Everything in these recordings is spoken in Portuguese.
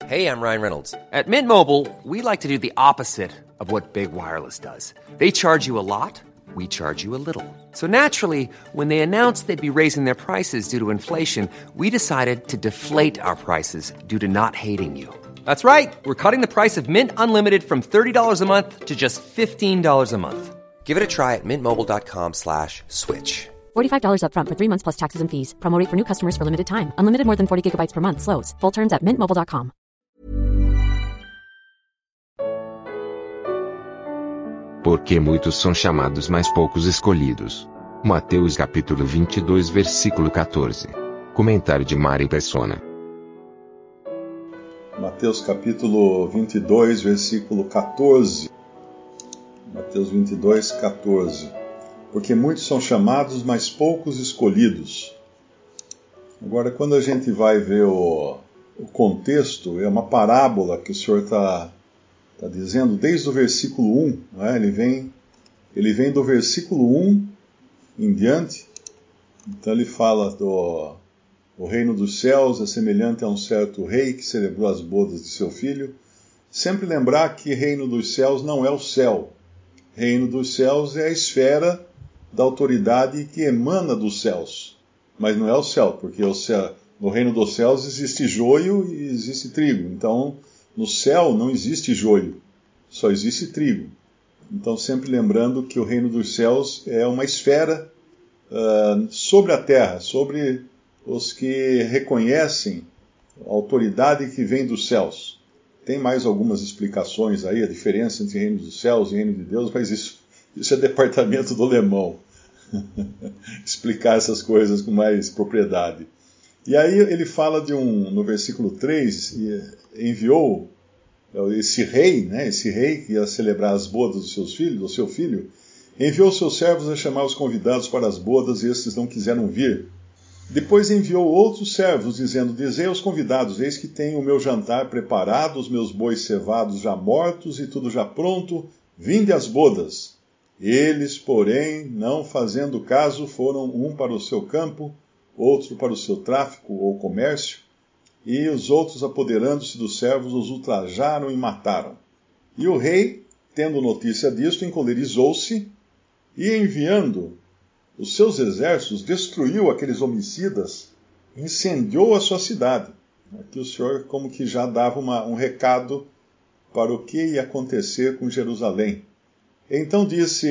Hey, I'm Ryan Reynolds. At Mint Mobile, we like to do the opposite of what Big Wireless does. They charge you a lot, we charge you a little. So naturally, when they announced they'd be raising their prices due to inflation, we decided to deflate our prices due to not hating you. That's right. We're cutting the price of Mint Unlimited from $30 a month to just $15 a month. Give it a try at mintmobile.com/switch. $45 up front for 3 months plus taxes and fees. Promo rate for new customers for limited time. Unlimited more than 40 gigabytes per month. Slows full terms at mintmobile.com. Porque muitos são chamados, mas poucos escolhidos. Mateus capítulo 22, versículo 14. Comentário de Mari Persona. Mateus capítulo 22, versículo 14. Mateus 22, 14. Porque muitos são chamados, mas poucos escolhidos. Agora, quando a gente vai ver o contexto, é uma parábola que o Senhor está dizendo desde o versículo 1. Né? Ele vem do versículo 1 em diante. Então ele fala o reino dos céus é semelhante a um certo rei que celebrou as bodas de seu filho. Sempre lembrar que reino dos céus não é o céu. Reino dos céus é a esfera da autoridade que emana dos céus. Mas não é o céu, porque no reino dos céus existe joio e existe trigo. Então, no céu não existe joio, só existe trigo. Então, sempre lembrando que o reino dos céus é uma esfera sobre a terra, sobre os que reconhecem a autoridade que vem dos céus. Tem mais algumas explicações aí, a diferença entre reino dos céus e reino de Deus, mas isso é departamento do alemão. Explicar essas coisas com mais propriedade. E aí ele fala no versículo 3, enviou esse rei que ia celebrar as bodas do seu filho, enviou seus servos a chamar os convidados para as bodas e estes não quiseram vir. Depois enviou outros servos, dizendo, dizei aos convidados, eis que tenho o meu jantar preparado, os meus bois cevados já mortos e tudo já pronto, vinde às bodas. Eles, porém, não fazendo caso, foram um para o seu campo, outro para o seu tráfico ou comércio, e os outros, apoderando-se dos servos, os ultrajaram e mataram. E o rei, tendo notícia disto, encolerizou-se e, enviando os seus exércitos, destruiu aqueles homicidas, incendiou a sua cidade. Aqui o Senhor como que já dava um recado para o que ia acontecer com Jerusalém. Então diz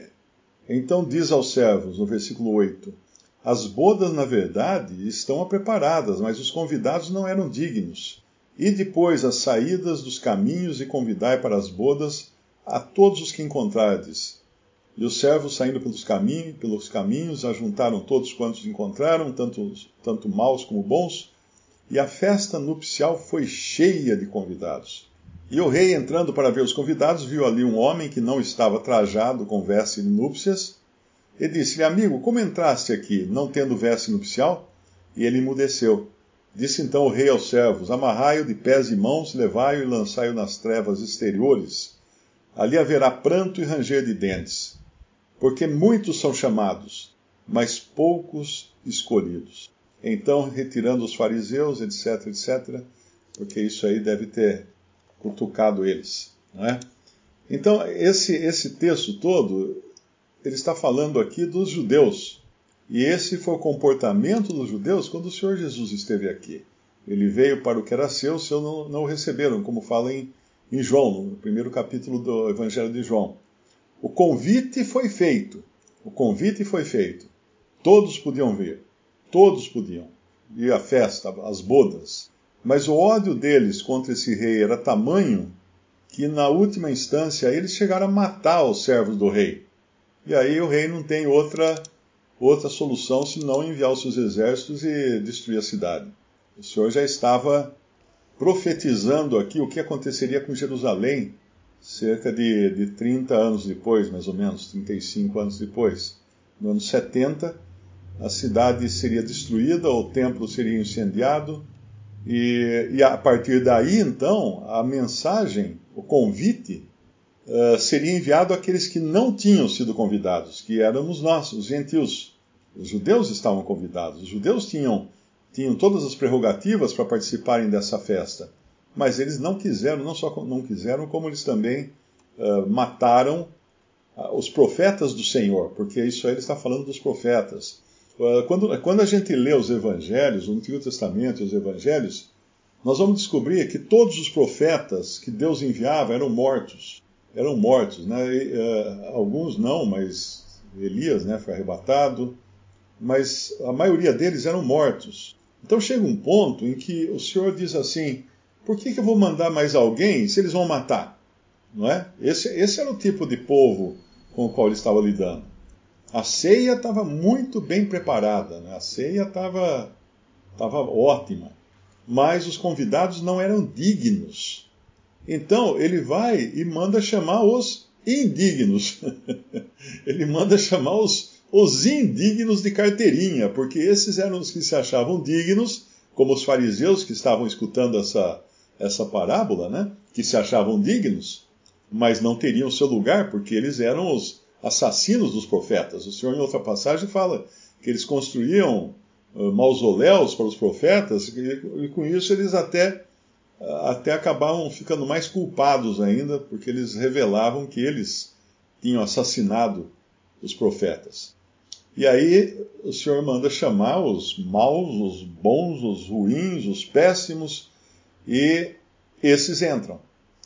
aos servos, no versículo 8, as bodas, na verdade, estão preparadas, mas os convidados não eram dignos. E depois as saídas dos caminhos e convidai para as bodas a todos os que encontrardes. E os servos, saindo pelos caminhos, ajuntaram todos quantos encontraram, tanto maus como bons, e a festa nupcial foi cheia de convidados. E o rei, entrando para ver os convidados, viu ali um homem que não estava trajado com veste de núpcias, e disse-lhe, amigo, como entraste aqui, não tendo veste nupcial? E ele emudeceu. Disse então o rei aos servos, amarrai-o de pés e mãos, levai-o e lançai-o nas trevas exteriores. Ali haverá pranto e ranger de dentes, porque muitos são chamados, mas poucos escolhidos. Então, retirando os fariseus, etc., porque isso aí deve ter cutucado eles. Não é? Então, esse texto todo, ele está falando aqui dos judeus. E esse foi o comportamento dos judeus quando o Senhor Jesus esteve aqui. Ele veio para o que era seu, os seus não o receberam, como fala em João, no primeiro capítulo do Evangelho de João. O convite foi feito. Todos podiam vir. Todos podiam ir à festa, às bodas. Mas o ódio deles contra esse rei era tamanho que, na última instância, eles chegaram a matar os servos do rei. E aí o rei não tem outra solução senão enviar os seus exércitos e destruir a cidade. O Senhor já estava profetizando aqui o que aconteceria com Jerusalém cerca de 30 anos depois, mais ou menos, 35 anos depois. No ano 70, a cidade seria destruída, o templo seria incendiado, e a partir daí, então, a mensagem, o convite, seria enviado àqueles que não tinham sido convidados, que éramos nós, os gentios. Os judeus estavam convidados, os judeus tinham todas as prerrogativas para participarem dessa festa, Mas eles não quiseram, não só não quiseram, como eles também mataram os profetas do Senhor, porque isso aí ele está falando dos profetas. Quando a gente lê os evangelhos, o Antigo Testamento e os evangelhos, nós vamos descobrir que todos os profetas que Deus enviava eram mortos. Eram mortos, né? Alguns não, mas Elias, né, foi arrebatado, mas a maioria deles eram mortos. Então chega um ponto em que o Senhor diz assim, por que eu vou mandar mais alguém se eles vão matar? Não é? Esse era o tipo de povo com o qual ele estava lidando. A ceia estava muito bem preparada, né? A ceia estava ótima, mas os convidados não eram dignos. Então ele vai e manda chamar os indignos. Ele manda chamar os indignos de carteirinha, porque esses eram os que se achavam dignos, como os fariseus que estavam escutando essa parábola, né? Que se achavam dignos, mas não teriam seu lugar, porque eles eram os assassinos dos profetas. O Senhor, em outra passagem, fala que eles construíam mausoléus para os profetas, e com isso eles até acabavam ficando mais culpados ainda, porque eles revelavam que eles tinham assassinado os profetas. E aí o Senhor manda chamar os maus, os bons, os ruins, os péssimos, e esses entram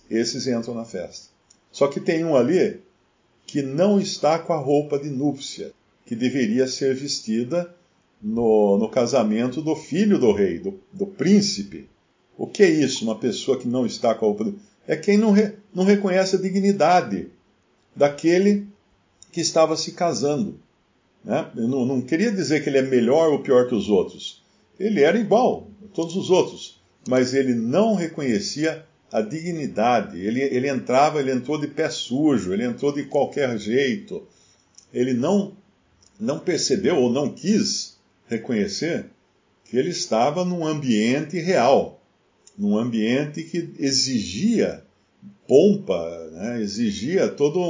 na festa. Só que tem um ali que não está com a roupa de núpcia, que deveria ser vestida no casamento do filho do rei, do príncipe. O que é isso, uma pessoa que não está com a roupa de núpcia? É quem não reconhece a dignidade daquele que estava se casando. Né? Eu não queria dizer que ele é melhor ou pior que os outros. Ele era igual a todos os outros, mas ele não reconhecia a dignidade. Ele entrou de pé sujo, ele entrou de qualquer jeito. Ele não percebeu ou não quis reconhecer que ele estava num ambiente real, num ambiente que exigia pompa, né? Exigia toda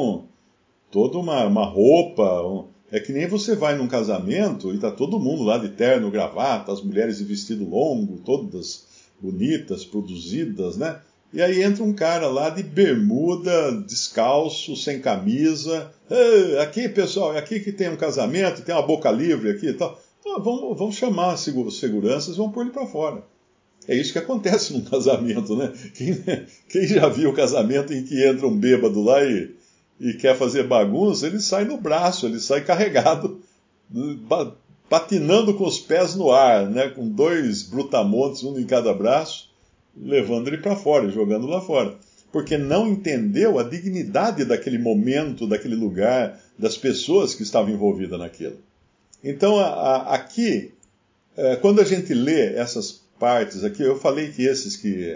uma roupa. É que nem você vai num casamento e está todo mundo lá de terno, gravata, as mulheres de vestido longo, todas bonitas, produzidas, né? E aí entra um cara lá de bermuda, descalço, sem camisa. Aqui, pessoal, é aqui que tem um casamento, tem uma boca livre aqui e tal. Vamos chamar as seguranças e vamos pôr ele para fora. É isso que acontece num casamento, né? Quem já viu o casamento em que entra um bêbado lá e quer fazer bagunça, ele sai no braço, ele sai carregado, patinando com os pés no ar, né? Com 2 brutamontes, um em cada braço, levando ele para fora, jogando lá fora. Porque não entendeu a dignidade daquele momento, daquele lugar, das pessoas que estavam envolvidas naquilo. Então, aqui, quando a gente lê essas partes aqui, eu falei que esses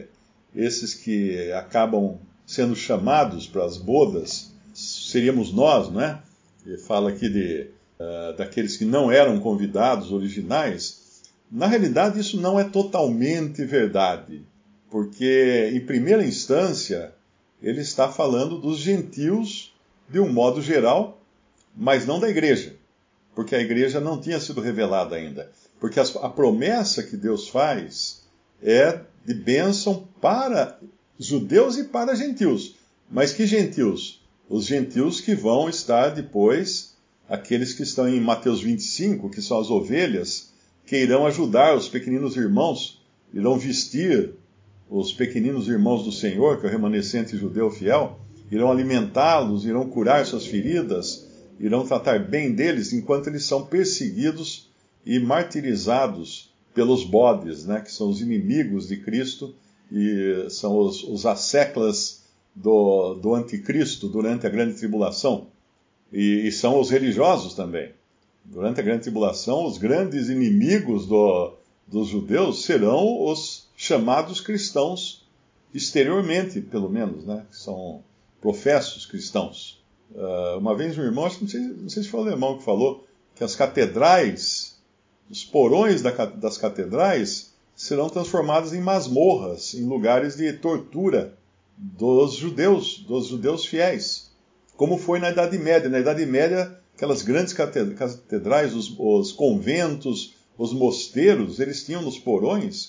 que acabam sendo chamados para as bodas seríamos nós, né? Ele fala aqui daqueles que não eram convidados originais. Na realidade, isso não é totalmente verdade, porque, em primeira instância, ele está falando dos gentios de um modo geral, mas não da igreja, porque a igreja não tinha sido revelada ainda. Porque a promessa que Deus faz é de bênção para judeus e para gentios. Mas que gentios? Os gentios que vão estar depois, aqueles que estão em Mateus 25, que são as ovelhas, que irão ajudar os pequeninos irmãos, irão vestir os pequeninos irmãos do Senhor, que é o remanescente judeu fiel, irão alimentá-los, irão curar suas feridas, irão tratar bem deles, enquanto eles são perseguidos e martirizados pelos bodes, né, que são os inimigos de Cristo e são os asseclas do anticristo durante a grande tribulação. E são os religiosos também. Durante a grande tribulação, os grandes inimigos dos judeus serão os chamados cristãos, exteriormente, pelo menos, né, que são professos cristãos. Uma vez um irmão, acho que não sei se foi o alemão que falou, que as catedrais, os porões das catedrais serão transformados em masmorras, em lugares de tortura dos judeus fiéis, como foi na Idade Média. Na Idade Média, aquelas grandes catedrais, os conventos, os mosteiros, eles tinham nos porões,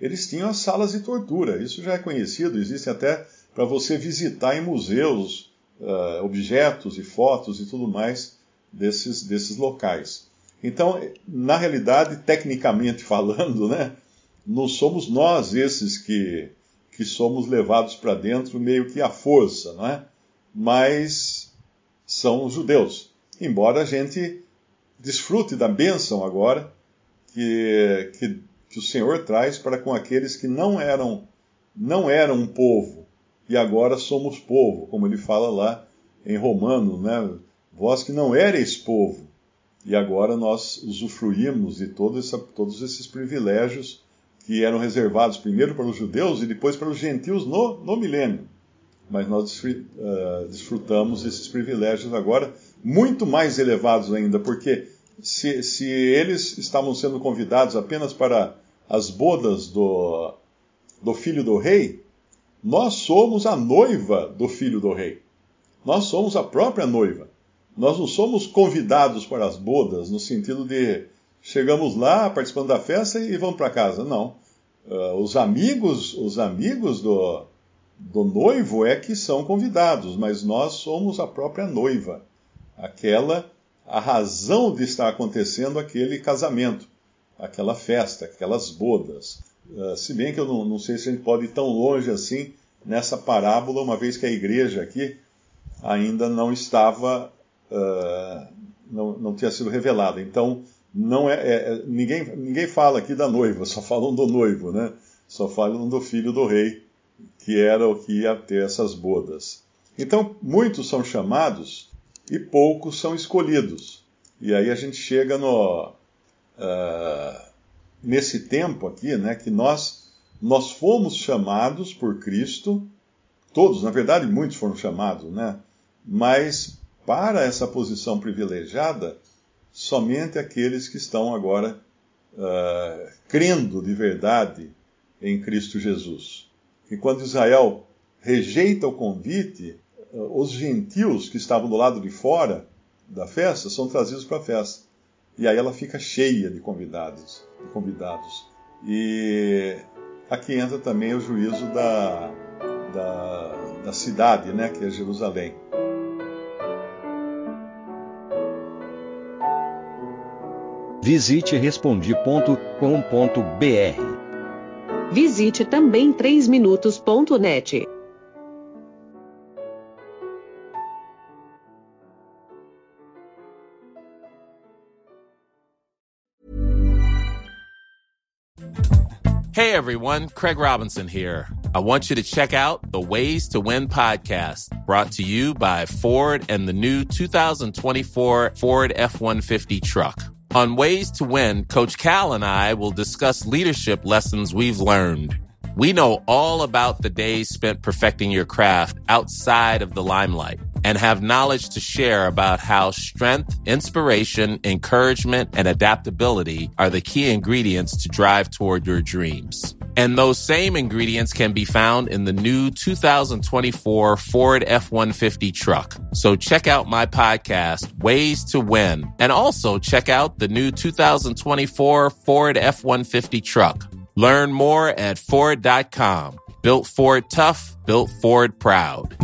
eles tinham as salas de tortura. Isso já é conhecido, existe até para você visitar em museus objetos e fotos e tudo mais desses locais. Então, na realidade, tecnicamente falando, né, não somos nós esses que somos levados para dentro meio que à força, não é? Mas são os judeus. Embora a gente desfrute da bênção agora que o Senhor traz para com aqueles que não eram um povo e agora somos povo, como ele fala lá em Romanos, né? Vós que não éreis povo, e agora nós usufruímos de todos esses privilégios que eram reservados primeiro para os judeus e depois para os gentios no milênio. Mas nós desfrutamos desses privilégios agora, muito mais elevados ainda, porque se eles estavam sendo convidados apenas para as bodas do filho do rei, nós somos a noiva do filho do rei. Nós somos a própria noiva. Nós não somos convidados para as bodas, no sentido de chegamos lá, participando da festa e vamos para casa. Não. Os amigos do noivo é que são convidados, mas nós somos a própria noiva. A razão de estar acontecendo aquele casamento, aquela festa, aquelas bodas. Se bem que eu não sei se a gente pode ir tão longe assim nessa parábola, uma vez que a igreja aqui ainda não estava, não tinha sido revelada. Então, ninguém fala aqui da noiva, só falam do noivo, né? Só falam do filho do rei, que era o que ia ter essas bodas. Então, muitos são chamados e poucos são escolhidos. E aí a gente chega nesse tempo aqui, né, que nós fomos chamados por Cristo, todos, na verdade muitos foram chamados, né? Mas para essa posição privilegiada, somente aqueles que estão agora crendo de verdade em Cristo Jesus. E quando Israel rejeita o convite, os gentios que estavam do lado de fora da festa são trazidos para a festa. E aí ela fica cheia de convidados. E aqui entra também o juízo da cidade, né, que é Jerusalém. Visite Respondi.com.br. Visite também 3minutos.net. Hey everyone, Craig Robinson here. I want you to check out the Ways to Win podcast, brought to you by Ford and the new 2024 Ford F-150 truck. On Ways to Win, Coach Cal and I will discuss leadership lessons we've learned. We know all about the days spent perfecting your craft outside of the limelight and have knowledge to share about how strength, inspiration, encouragement, and adaptability are the key ingredients to drive toward your dreams. And those same ingredients can be found in the new 2024 Ford F-150 truck. So check out my podcast, Ways to Win, and also check out the new 2024 Ford F-150 truck. Learn more at Ford.com. Built Ford tough, built Ford proud.